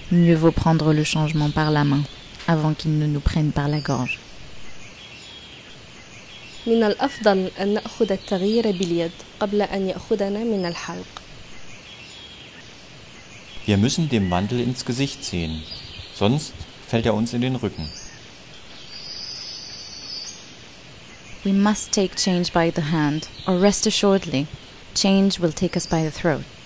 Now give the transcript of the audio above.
Mieux vaut prendre le changement par la main avant qu'il ne nous prenne par la gorge. من الأفضل أن نأخذ التغيير باليد قبل أن يأخذنا من الحلق. Wir müssen dem Wandel ins Gesicht sehen, sonst fällt er uns in den Rücken. We must take change by the hand, or rest assuredly, change will take us by the throat.